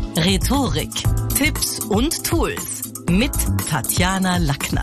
Rhetorik, Tipps und Tools mit Tatjana Lackner.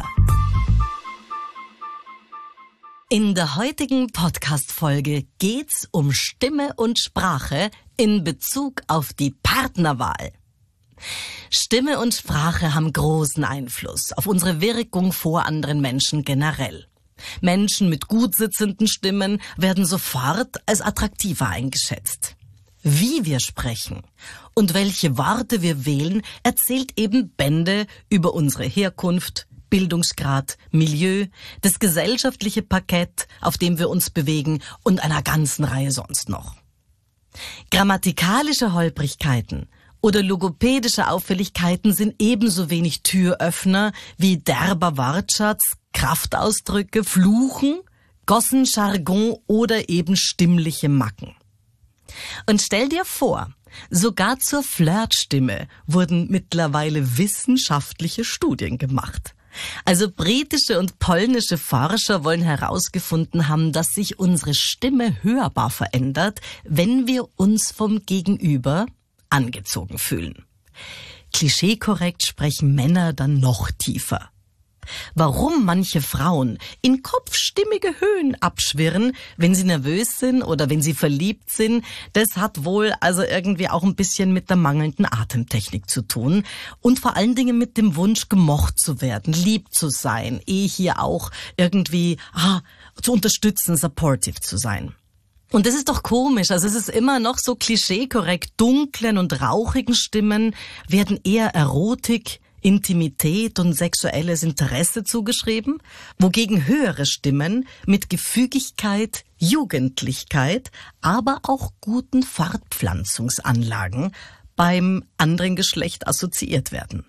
In der heutigen Podcast-Folge geht's um Stimme und Sprache in Bezug auf die Partnerwahl. Stimme und Sprache haben großen Einfluss auf unsere Wirkung vor anderen Menschen generell. Menschen mit gut sitzenden Stimmen werden sofort als attraktiver eingeschätzt. Wie wir sprechen und welche Worte wir wählen, erzählt eben Bände über unsere Herkunft, Bildungsgrad, Milieu, das gesellschaftliche Parkett, auf dem wir uns bewegen und einer ganzen Reihe sonst noch. Grammatikalische Holprigkeiten oder logopädische Auffälligkeiten sind ebenso wenig Türöffner wie derber Wortschatz, Kraftausdrücke, Fluchen, Gossenjargon oder eben stimmliche Macken. Und stell dir vor, sogar zur Flirtstimme wurden mittlerweile wissenschaftliche Studien gemacht. Also britische und polnische Forscher wollen herausgefunden haben, dass sich unsere Stimme hörbar verändert, wenn wir uns vom Gegenüber angezogen fühlen. Klischeekorrekt sprechen Männer dann noch tiefer. Warum manche Frauen in kopfstimmige Höhen abschwirren, wenn sie nervös sind oder wenn sie verliebt sind, das hat wohl also irgendwie auch ein bisschen mit der mangelnden Atemtechnik zu tun und vor allen Dingen mit dem Wunsch, gemocht zu werden, lieb zu sein, hier auch irgendwie zu unterstützen, supportive zu sein. Und das ist doch komisch, also es ist immer noch so klischeekorrekt, dunklen und rauchigen Stimmen werden eher Erotik, Intimität und sexuelles Interesse zugeschrieben, wogegen höhere Stimmen mit Gefügigkeit, Jugendlichkeit, aber auch guten Fortpflanzungsanlagen beim anderen Geschlecht assoziiert werden.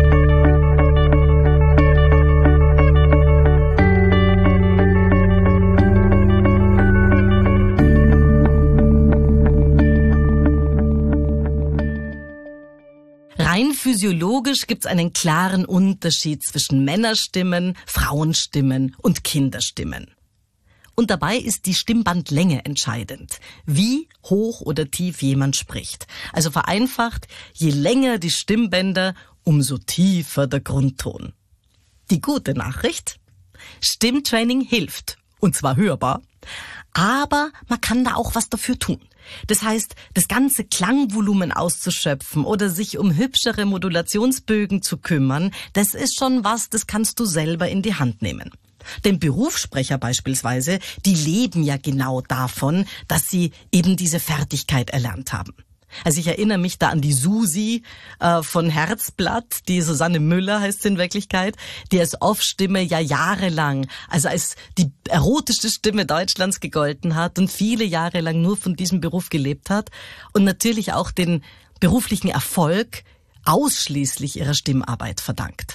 Rein physiologisch gibt's einen klaren Unterschied zwischen Männerstimmen, Frauenstimmen und Kinderstimmen. Und dabei ist die Stimmbandlänge entscheidend, wie hoch oder tief jemand spricht. Also vereinfacht, je länger die Stimmbänder, umso tiefer der Grundton. Die gute Nachricht: Stimmtraining hilft, und zwar hörbar, aber man kann da auch was dafür tun. Das heißt, das ganze Klangvolumen auszuschöpfen oder sich um hübschere Modulationsbögen zu kümmern, das ist schon was, das kannst du selber in die Hand nehmen. Denn Berufssprecher beispielsweise, die leben ja genau davon, dass sie eben diese Fertigkeit erlernt haben. Also ich erinnere mich da an die Susi von Herzblatt, die Susanne Müller heißt sie in Wirklichkeit, die als Off-Stimme ja jahrelang, also als die erotischste Stimme Deutschlands gegolten hat und viele Jahre lang nur von diesem Beruf gelebt hat und natürlich auch den beruflichen Erfolg ausschließlich ihrer Stimmarbeit verdankt.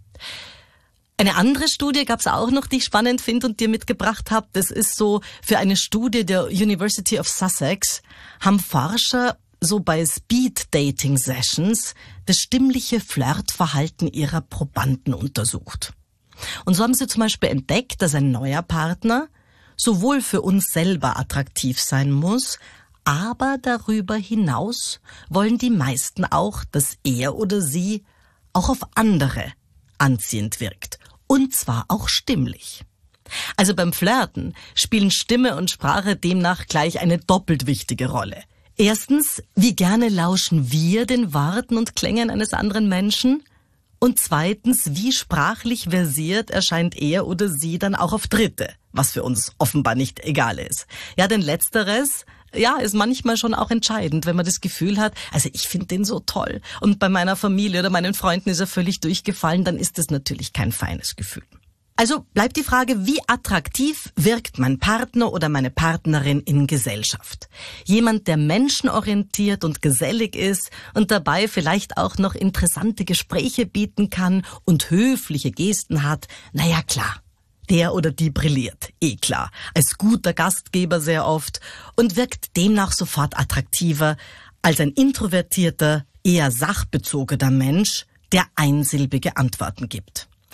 Eine andere Studie gab es auch noch, die ich spannend finde und dir mitgebracht habe. Das ist so, für eine Studie der University of Sussex haben Forscher so bei Speed-Dating-Sessions das stimmliche Flirtverhalten ihrer Probanden untersucht. Und so haben sie zum Beispiel entdeckt, dass ein neuer Partner sowohl für uns selber attraktiv sein muss, aber darüber hinaus wollen die meisten auch, dass er oder sie auch auf andere anziehend wirkt. Und zwar auch stimmlich. Also beim Flirten spielen Stimme und Sprache demnach gleich eine doppelt wichtige Rolle. Erstens, wie gerne lauschen wir den Worten und Klängen eines anderen Menschen? Und zweitens, wie sprachlich versiert erscheint er oder sie dann auch auf Dritte, was für uns offenbar nicht egal ist. Ja, denn Letzteres, ist manchmal schon auch entscheidend, wenn man das Gefühl hat, also ich finde den so toll und bei meiner Familie oder meinen Freunden ist er völlig durchgefallen, dann ist das natürlich kein feines Gefühl. Also bleibt die Frage, wie attraktiv wirkt mein Partner oder meine Partnerin in Gesellschaft? Jemand, der menschenorientiert und gesellig ist und dabei vielleicht auch noch interessante Gespräche bieten kann und höfliche Gesten hat, naja klar, der oder die brilliert, klar, als guter Gastgeber sehr oft und wirkt demnach sofort attraktiver als ein introvertierter, eher sachbezogener Mensch, der einsilbige Antworten gibt.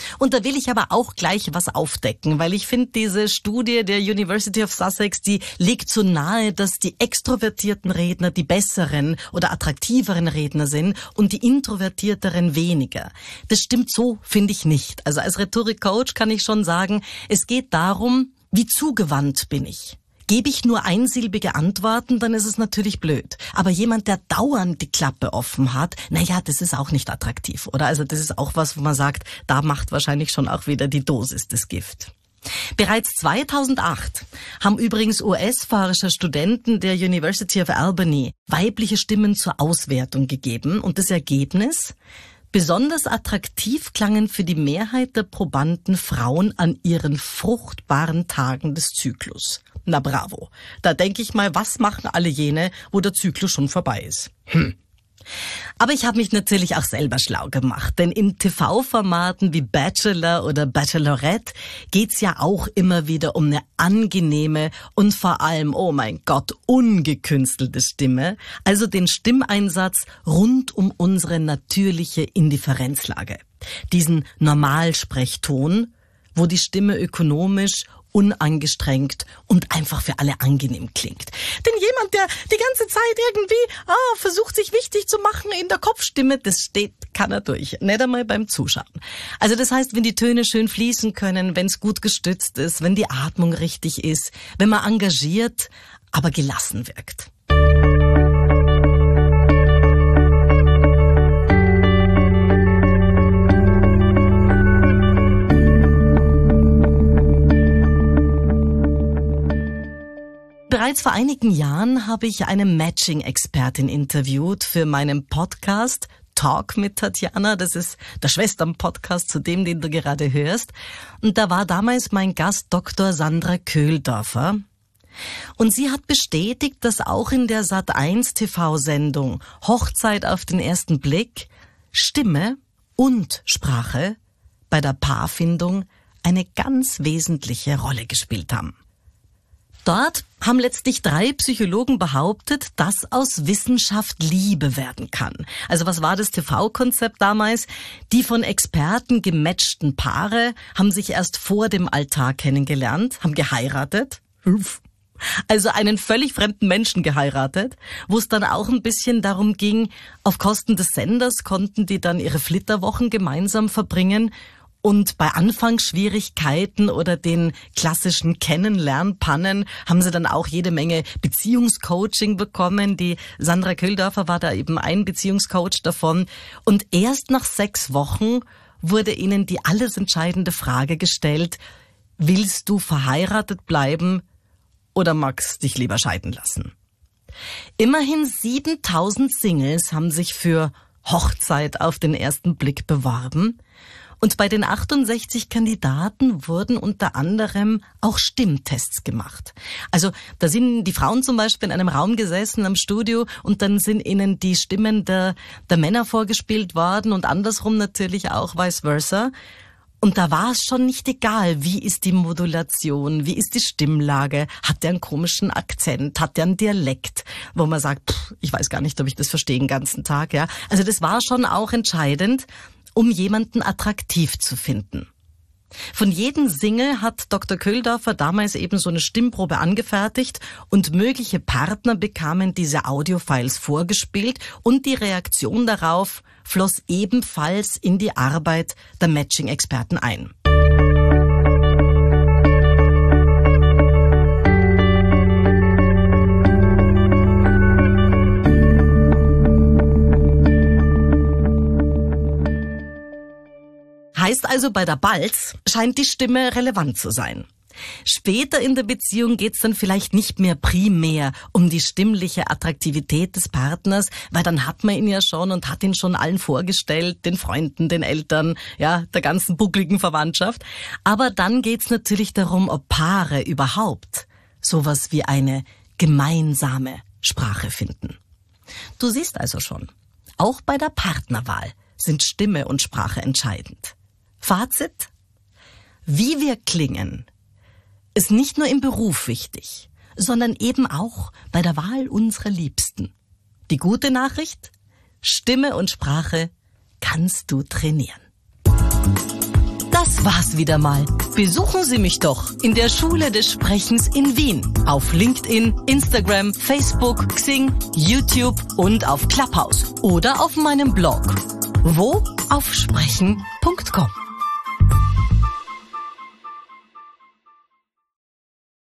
Und da will ich aber auch gleich was aufdecken, weil ich finde, diese Studie der University of Sussex, die legt so nahe, dass die extrovertierten Redner die besseren oder attraktiveren Redner sind und die introvertierteren weniger. Das stimmt so, finde ich nicht. Also als Rhetorikcoach kann ich schon sagen, es geht darum, wie zugewandt bin ich. Gebe ich nur einsilbige Antworten, dann ist es natürlich blöd. Aber jemand, der dauernd die Klappe offen hat, das ist auch nicht attraktiv, oder? Also das ist auch was, wo man sagt, da macht wahrscheinlich schon auch wieder die Dosis das Gift. Bereits 2008 haben übrigens US-fahrische Studenten der University of Albany weibliche Stimmen zur Auswertung gegeben und das Ergebnis: besonders attraktiv klangen für die Mehrheit der Probanden Frauen an ihren fruchtbaren Tagen des Zyklus. Na bravo. Da denke ich mal, was machen alle jene, wo der Zyklus schon vorbei ist? Aber ich habe mich natürlich auch selber schlau gemacht, denn in TV-Formaten wie Bachelor oder Bachelorette geht's ja auch immer wieder um eine angenehme und vor allem, oh mein Gott, ungekünstelte Stimme, also den Stimmeinsatz rund um unsere natürliche Indifferenzlage. Diesen Normalsprechton, wo die Stimme ökonomisch, unangestrengt und einfach für alle angenehm klingt. Denn jemand, der die ganze Zeit irgendwie versucht, sich wichtig zu machen in der Kopfstimme, kann er durch. Nicht einmal beim Zuschauen. Also das heißt, wenn die Töne schön fließen können, wenn es gut gestützt ist, wenn die Atmung richtig ist, wenn man engagiert, aber gelassen wirkt. Bereits vor einigen Jahren habe ich eine Matching-Expertin interviewt für meinen Podcast Talk mit Tatjana. Das ist der Schwestern-Podcast zu dem, den du gerade hörst. Und da war damals mein Gast Dr. Sandra Köhldorfer. Und sie hat bestätigt, dass auch in der Sat.1 TV-Sendung Hochzeit auf den ersten Blick Stimme und Sprache bei der Paarfindung eine ganz wesentliche Rolle gespielt haben. Dort haben letztlich 3 Psychologen behauptet, dass aus Wissenschaft Liebe werden kann. Also was war das TV-Konzept damals? Die von Experten gematchten Paare haben sich erst vor dem Altar kennengelernt, haben geheiratet. Also einen völlig fremden Menschen geheiratet, wo es dann auch ein bisschen darum ging, auf Kosten des Senders konnten die dann ihre Flitterwochen gemeinsam verbringen. Und bei Anfangsschwierigkeiten oder den klassischen Kennenlernpannen haben sie dann auch jede Menge Beziehungscoaching bekommen. Die Sandra Köhldorfer war da eben ein Beziehungscoach davon. Und erst nach 6 Wochen wurde ihnen die alles entscheidende Frage gestellt: Willst du verheiratet bleiben oder magst dich lieber scheiden lassen? Immerhin 7000 Singles haben sich für Hochzeit auf den ersten Blick beworben. Und bei den 68 Kandidaten wurden unter anderem auch Stimmtests gemacht. Also da sind die Frauen zum Beispiel in einem Raum gesessen am Studio und dann sind ihnen die Stimmen der Männer vorgespielt worden und andersrum natürlich auch vice versa. Und da war es schon nicht egal, wie ist die Modulation, wie ist die Stimmlage, hat der einen komischen Akzent, hat der einen Dialekt, wo man sagt, ich weiß gar nicht, ob ich das verstehe den ganzen Tag. Ja. Also das war schon auch entscheidend, um jemanden attraktiv zu finden. Von jedem Single hat Dr. Köhldorfer damals eben so eine Stimmprobe angefertigt und mögliche Partner bekamen diese Audiofiles vorgespielt und die Reaktion darauf floss ebenfalls in die Arbeit der Matching-Experten ein. Heißt also, bei der Balz scheint die Stimme relevant zu sein. Später in der Beziehung geht's dann vielleicht nicht mehr primär um die stimmliche Attraktivität des Partners, weil dann hat man ihn ja schon und hat ihn schon allen vorgestellt, den Freunden, den Eltern, ja, der ganzen buckligen Verwandtschaft. Aber dann geht's natürlich darum, ob Paare überhaupt sowas wie eine gemeinsame Sprache finden. Du siehst also schon, auch bei der Partnerwahl sind Stimme und Sprache entscheidend. Fazit: Wie wir klingen, ist nicht nur im Beruf wichtig, sondern eben auch bei der Wahl unserer Liebsten. Die gute Nachricht: Stimme und Sprache kannst du trainieren. Das war's wieder mal. Besuchen Sie mich doch in der Schule des Sprechens in Wien. Auf LinkedIn, Instagram, Facebook, Xing, YouTube und auf Clubhouse. Oder auf meinem Blog. Wo? Auf sprechen.com.